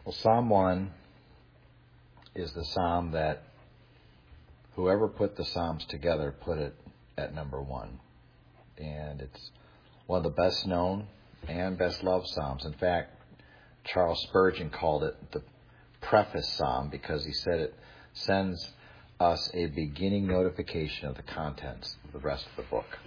Well, Psalm 1 is the psalm that whoever put the psalms together put it at number 1. And it's one of the best known and best loved psalms. In fact, Charles Spurgeon called it the preface psalm because he said it sends us a beginning notification of the contents of the rest of the book.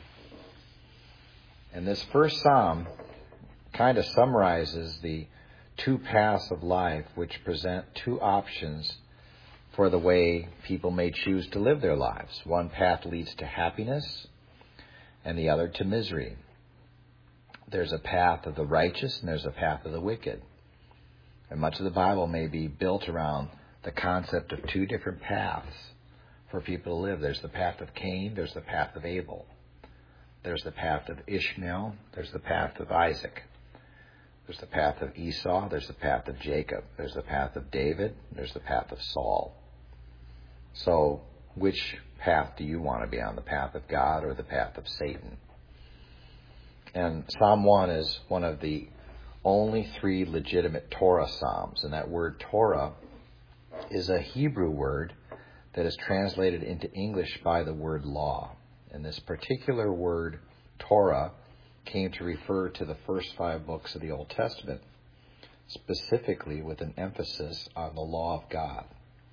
And this first psalm kind of summarizes the two paths of life which present two options for the way people may choose to live their lives. One path leads to happiness and the other to misery. There's a path of the righteous and there's a path of the wicked. And much of the Bible may be built around the concept of two different paths for people to live. There's the path of Cain, there's the path of Abel. There's the path of Ishmael, there's the path of Isaac. There's the path of Esau, there's the path of Jacob. There's the path of David, there's the path of Saul. So, which path do you want to be on, the path of God or the path of Satan? And Psalm 1 is one of the only 3 legitimate Torah psalms. And that word Torah is a Hebrew word that is translated into English by the word law. And this particular word, Torah, came to refer to the first 5 books of the Old Testament, specifically with an emphasis on the law of God.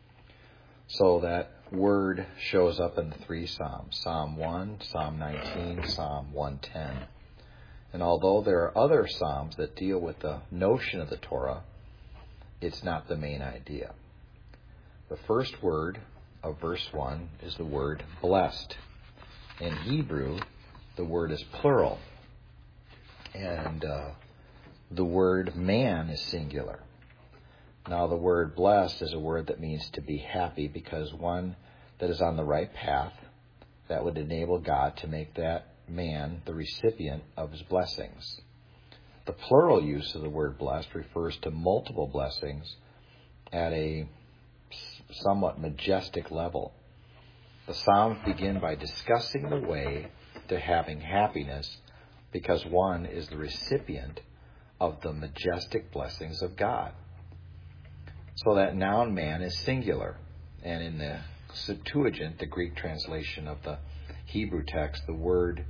So that word shows up in the 3 Psalms, Psalm 1, Psalm 19, Psalm 110. And although there are other Psalms that deal with the notion of the Torah, it's not the main idea. The first word of verse 1 is the word blessed. In Hebrew, the word is plural. And the word man is singular. Now, the word blessed is a word that means to be happy because one that is on the right path, that would enable God to make that man the recipient of his blessings. The plural use of the word blessed refers to multiple blessings at a somewhat majestic level. The Psalms begin by discussing the way to having happiness because one is the recipient of the majestic blessings of God. So that noun man is singular. And in the Septuagint, the Greek translation of the Hebrew text, the word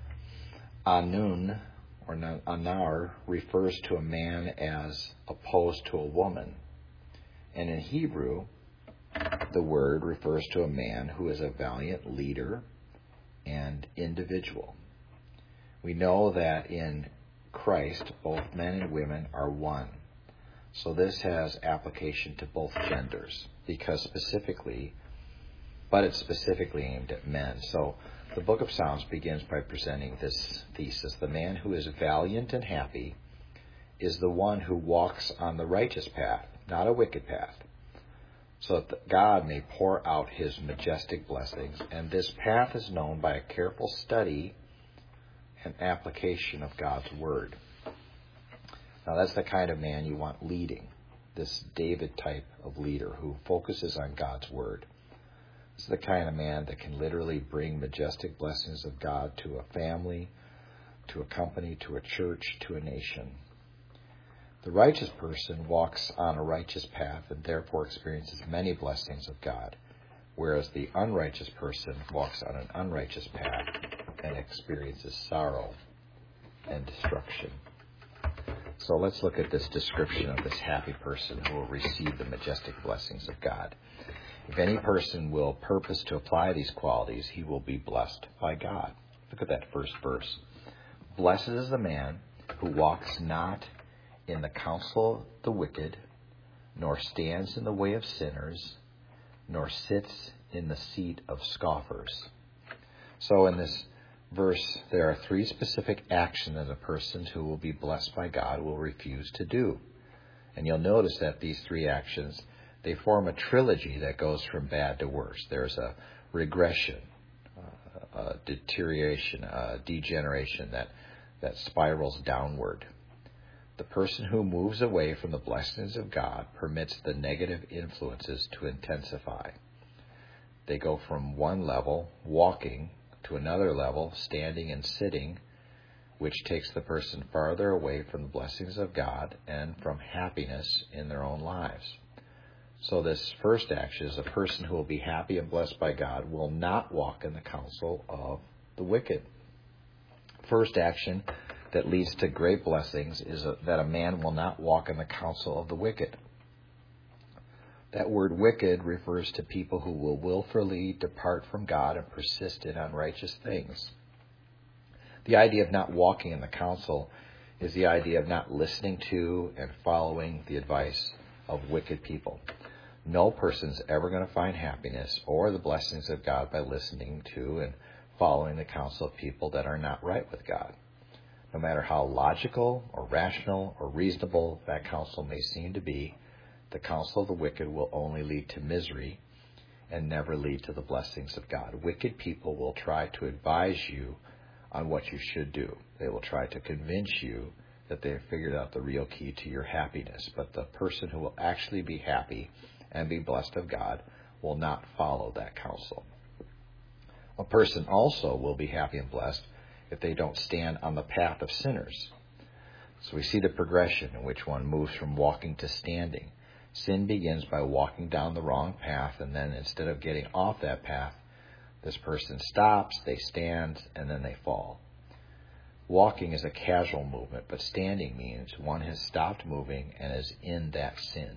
anun or anar refers to a man as opposed to a woman. And in Hebrew, the word refers to a man who is a valiant leader and individual. We know that in Christ, both men and women are one. So this has application to both genders because it's specifically aimed at men. So the book of Psalms begins by presenting this thesis. The man who is valiant and happy is the one who walks on the righteous path, not a wicked path, so that God may pour out his majestic blessings. And this path is known by a careful study and application of God's word. Now, that's the kind of man you want leading, this David type of leader who focuses on God's word. This is the kind of man that can literally bring majestic blessings of God to a family, to a company, to a church, to a nation. The righteous person walks on a righteous path and therefore experiences many blessings of God, whereas the unrighteous person walks on an unrighteous path and experiences sorrow and destruction. So let's look at this description of this happy person who will receive the majestic blessings of God. If any person will purpose to apply these qualities, he will be blessed by God. Look at that first verse. Blessed is the man who walks not in the counsel of the wicked, nor stands in the way of sinners, nor sits in the seat of scoffers. So in this verse, there are 3 specific actions that a person who will be blessed by God will refuse to do. And you'll notice that these 3 actions, they form a trilogy that goes from bad to worse. There's a regression, a deterioration, a degeneration that spirals downward. The person who moves away from the blessings of God permits the negative influences to intensify. They go from one level, walking, to another level, standing and sitting, which takes the person farther away from the blessings of God and from happiness in their own lives. So this first action is a person who will be happy and blessed by God will not walk in the counsel of the wicked. First action that leads to great blessings is that a man will not walk in the counsel of the wicked. That word wicked refers to people who will willfully depart from God and persist in unrighteous things. The idea of not walking in the counsel is the idea of not listening to and following the advice of wicked people. No person's ever going to find happiness or the blessings of God by listening to and following the counsel of people that are not right with God. No matter how logical or rational or reasonable that counsel may seem to be, the counsel of the wicked will only lead to misery and never lead to the blessings of God. Wicked people will try to advise you on what you should do. They will try to convince you that they have figured out the real key to your happiness. But the person who will actually be happy and be blessed of God will not follow that counsel. A person also will be happy and blessed if they don't stand on the path of sinners. So we see the progression in which one moves from walking to standing. Sin begins by walking down the wrong path, and then instead of getting off that path, this person stops, they stand, and then they fall. Walking is a casual movement, but standing means one has stopped moving and is in that sin.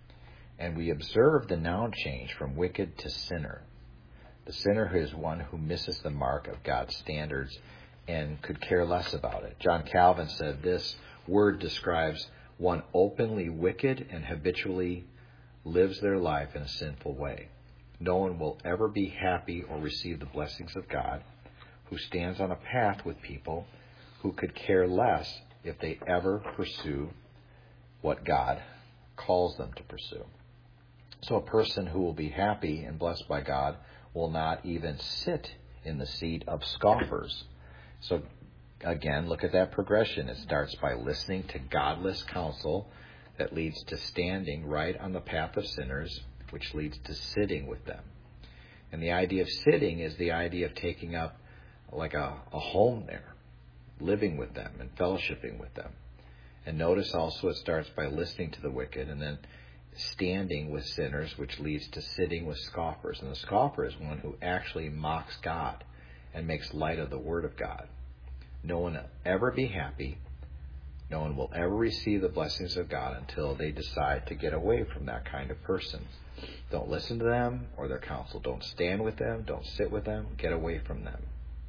And we observe the noun change from wicked to sinner. The sinner is one who misses the mark of God's standards and could care less about it. John Calvin said this word describes one openly wicked and habitually lives their life in a sinful way. No one will ever be happy or receive the blessings of God who stands on a path with people who could care less if they ever pursue what God calls them to pursue. So a person who will be happy and blessed by God will not even sit in the seat of scoffers. So again, look at that progression. It starts by listening to godless counsel that leads to standing right on the path of sinners, which leads to sitting with them. And the idea of sitting is the idea of taking up like a home there, living with them and fellowshipping with them. And notice also it starts by listening to the wicked and then standing with sinners, which leads to sitting with scoffers. And the scoffer is one who actually mocks God and makes light of the Word of God. No one will ever be happy. No one will ever receive the blessings of God until they decide to get away from that kind of person. Don't listen to them or their counsel. Don't stand with them. Don't sit with them. Get away from them.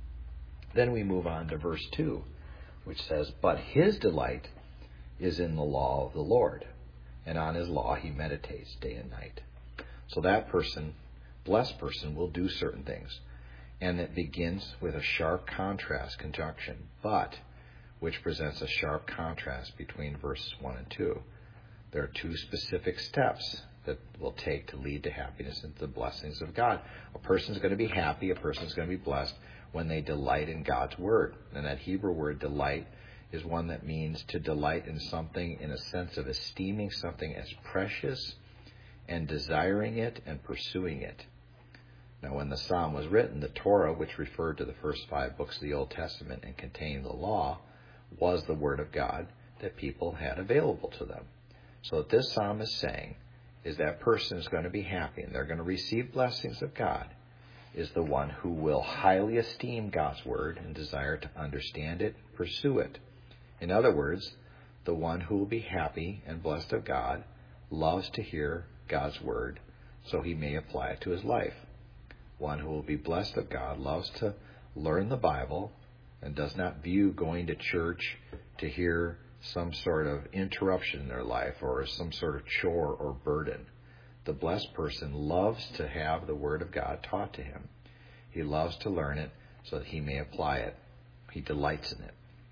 Then we move on to verse 2, which says, "But his delight is in the law of the Lord, and on his law he meditates day and night." So that person, blessed person, will do certain things. And it begins with a sharp contrast conjunction, but, which presents a sharp contrast between verses 1 and 2. There are two specific steps that will take to lead to happiness and the blessings of God. A person is going to be happy, a person is going to be blessed when they delight in God's Word. And that Hebrew word delight is one that means to delight in something in a sense of esteeming something as precious and desiring it and pursuing it. Now, when the psalm was written, the Torah, which referred to the first 5 books of the Old Testament and contained the law, was the Word of God that people had available to them. So what this psalm is saying is that person is going to be happy and they're going to receive blessings of God is the one who will highly esteem God's Word and desire to understand it, pursue it. In other words, the one who will be happy and blessed of God loves to hear God's Word so he may apply it to his life. One who will be blessed of God loves to learn the Bible and does not view going to church to hear some sort of interruption in their life or some sort of chore or burden. The blessed person loves to have the Word of God taught to him. He loves to learn it so that he may apply it. He delights in it.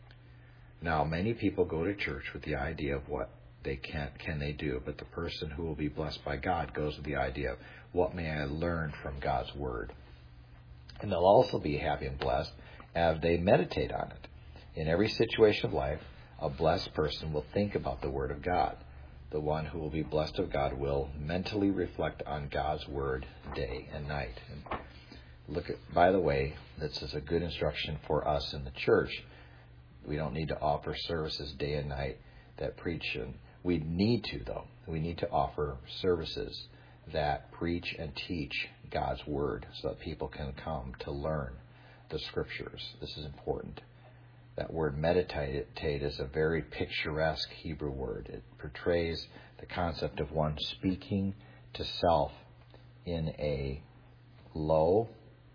Now, many people go to church with the idea of what they can they do, but the person who will be blessed by God goes with the idea of what may I learn from God's Word. And they'll also be happy and blessed as they meditate on it. In every situation of life, a blessed person will think about the Word of God. The one who will be blessed of God will mentally reflect on God's Word day and night. And by the way, this is a good instruction for us in the church. We don't need to offer services day and night that preach. And we need to, though. We need to offer services that preach and teach God's Word so that people can come to learn the Scriptures. This is important. That word meditate is a very picturesque Hebrew word. It portrays the concept of one speaking to self in a low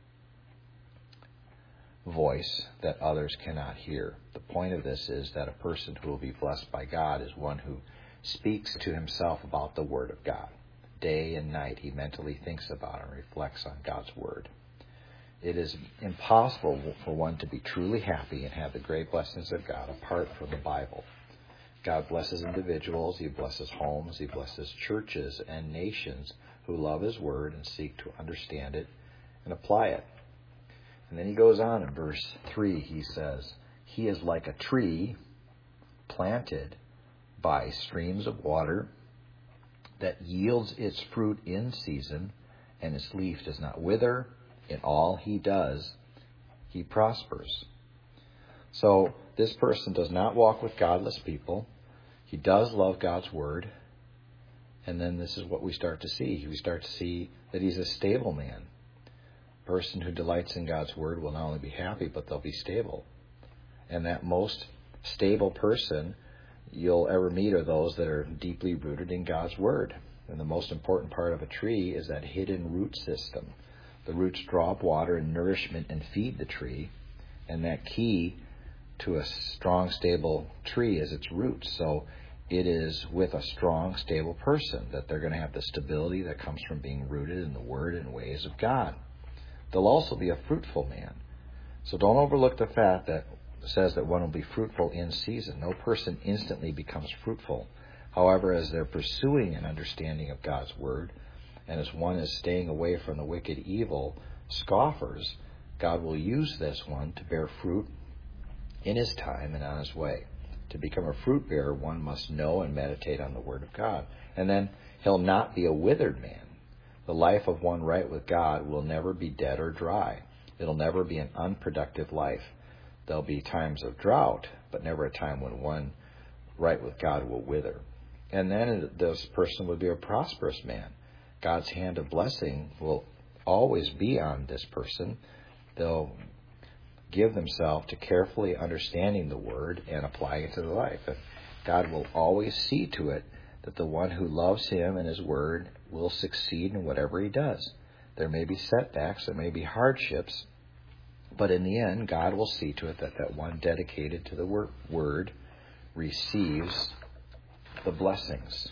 voice that others cannot hear. The point of this is that a person who will be blessed by God is one who speaks to himself about the Word of God. Day and night he mentally thinks about and reflects on God's Word. It is impossible for one to be truly happy and have the great blessings of God apart from the Bible. God blesses individuals, He blesses homes, He blesses churches and nations who love His Word and seek to understand it and apply it. And then he goes on in verse 3, he says, He is like a tree planted by streams of water that yields its fruit in season, and its leaf does not wither. In all he does, he prospers. So this person does not walk with godless people. He does love God's Word. And then this is what we start to see. We start to see that he's a stable man. A person who delights in God's Word will not only be happy, but they'll be stable. And that most stable person you'll ever meet are those that are deeply rooted in God's Word. And the most important part of a tree is that hidden root system. The roots draw up water and nourishment and feed the tree. And that key to a strong, stable tree is its roots. So it is with a strong, stable person that they're going to have the stability that comes from being rooted in the Word and ways of God. They'll also be a fruitful man. So don't overlook the fact that it says that one will be fruitful in season. No person instantly becomes fruitful. However, as they're pursuing an understanding of God's Word, and as one is staying away from the wicked, evil scoffers, God will use this one to bear fruit in His time and on His way. To become a fruit bearer, one must know and meditate on the Word of God. And then he'll not be a withered man. The life of one right with God will never be dead or dry. It'll never be an unproductive life. There'll be times of drought, but never a time when one right with God will wither. And then this person would be a prosperous man. God's hand of blessing will always be on this person. They'll give themselves to carefully understanding the Word and applying it to their life. And God will always see to it that the one who loves Him and His Word will succeed in whatever he does. There may be setbacks, there may be hardships, but in the end, God will see to it that that one dedicated to the Word receives the blessings.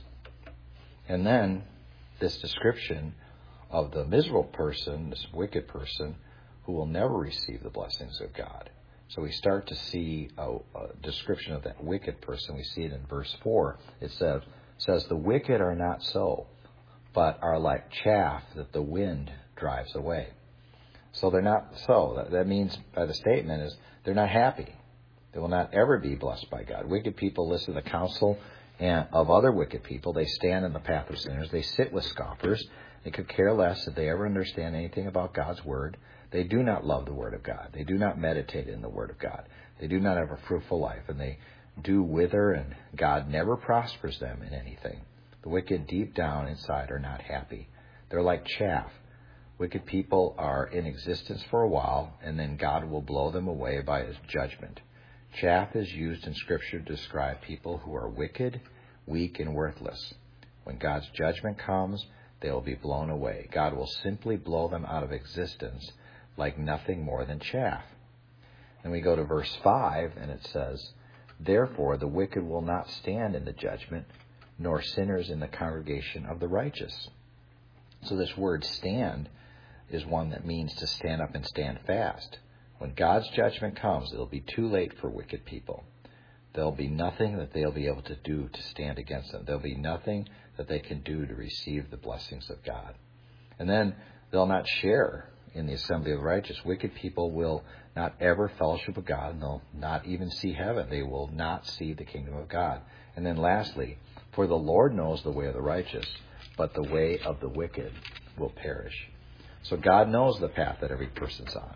And then this description of the miserable person, this wicked person, who will never receive the blessings of God. So we start to see a description of that wicked person. We see it in verse 4. It says, the wicked are not so, but are like chaff that the wind drives away. So they're not so. That means by the statement is they're not happy. They will not ever be blessed by God. Wicked people listen to the counsel of other wicked people. They stand in the path of sinners. They sit with scoffers. They could care less if they ever understand anything about God's Word. They do not love the Word of God. They do not meditate in the Word of God. They do not have a fruitful life, and they do wither, and God never prospers them in anything. The wicked deep down inside are not happy. They're like chaff. Wicked people are in existence for a while, and then God will blow them away by His judgment. Chaff is used in Scripture to describe people who are wicked, weak, and worthless. When God's judgment comes, they will be blown away. God will simply blow them out of existence like nothing more than chaff. Then we go to verse 5, and it says, therefore the wicked will not stand in the judgment, nor sinners in the congregation of the righteous. So this word stand is one that means to stand up and stand fast. When God's judgment comes, it'll be too late for wicked people. There'll be nothing that they'll be able to do to stand against them. There'll be nothing that they can do to receive the blessings of God. And then they'll not share in the assembly of the righteous. Wicked people will not ever fellowship with God, and they'll not even see heaven. They will not see the kingdom of God. And then lastly, for the Lord knows the way of the righteous, but the way of the wicked will perish. So God knows the path that every person's on.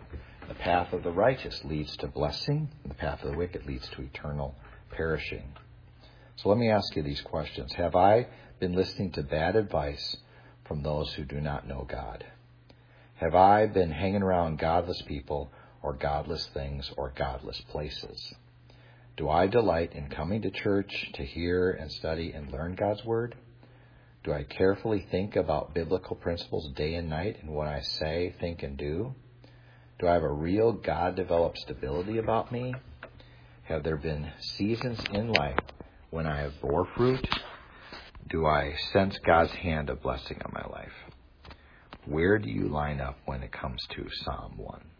The path of the righteous leads to blessing, and the path of the wicked leads to eternal perishing. So let me ask you these questions. Have I been listening to bad advice from those who do not know God? Have I been hanging around godless people or godless things or godless places? Do I delight in coming to church to hear and study and learn God's Word? Do I carefully think about biblical principles day and night in what I say, think, and do? Do I have a real God-developed stability about me? Have there been seasons in life when I have bore fruit? Do I sense God's hand of blessing on my life? Where do you line up when it comes to Psalm 1?